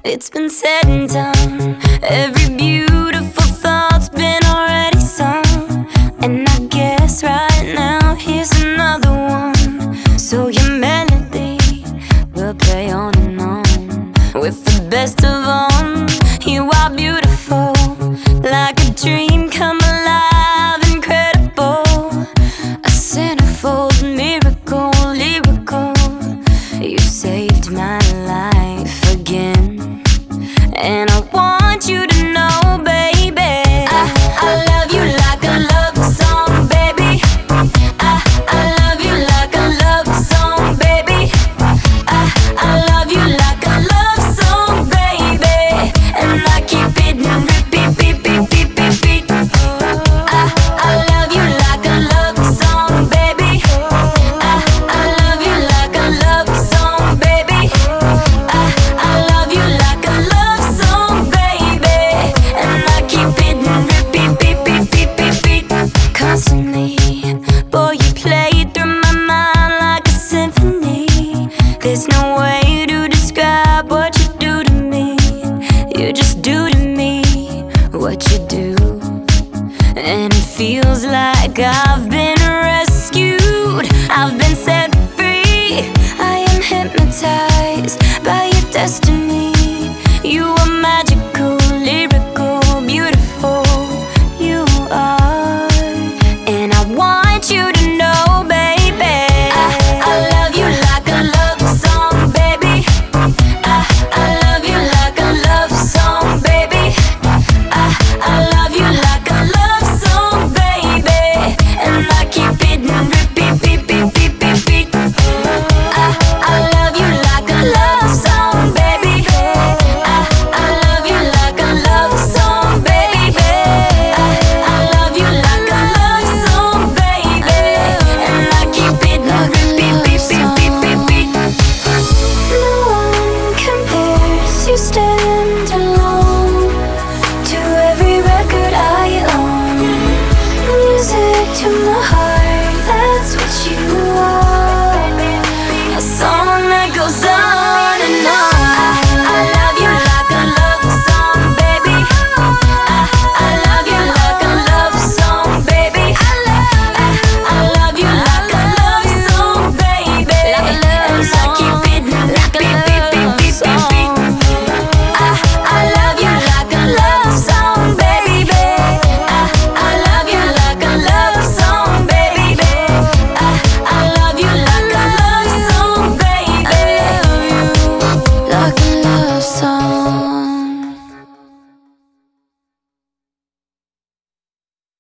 It's been said and done. Every beautiful thought's been already sung. And I guess right now here's another one. So your melody will play on and on. With the best of them, you are beautiful, like a dream come alive, incredible. A centerfold miracle, lyrical. You saved my life again. And I want you to know, baby, I love you like a love song, baby. I love you like a love song, baby. I love you like a love song, baby. And I keep it in repeat, beat, beat, beat, beat, beat. I love you like a love song, baby. I love you like a love song, baby. I love you like a love song, baby. And I keep it in repeat, beat, beat, beat, beat, beat. Constantly, boy, you play through my mind like a symphony. There's no way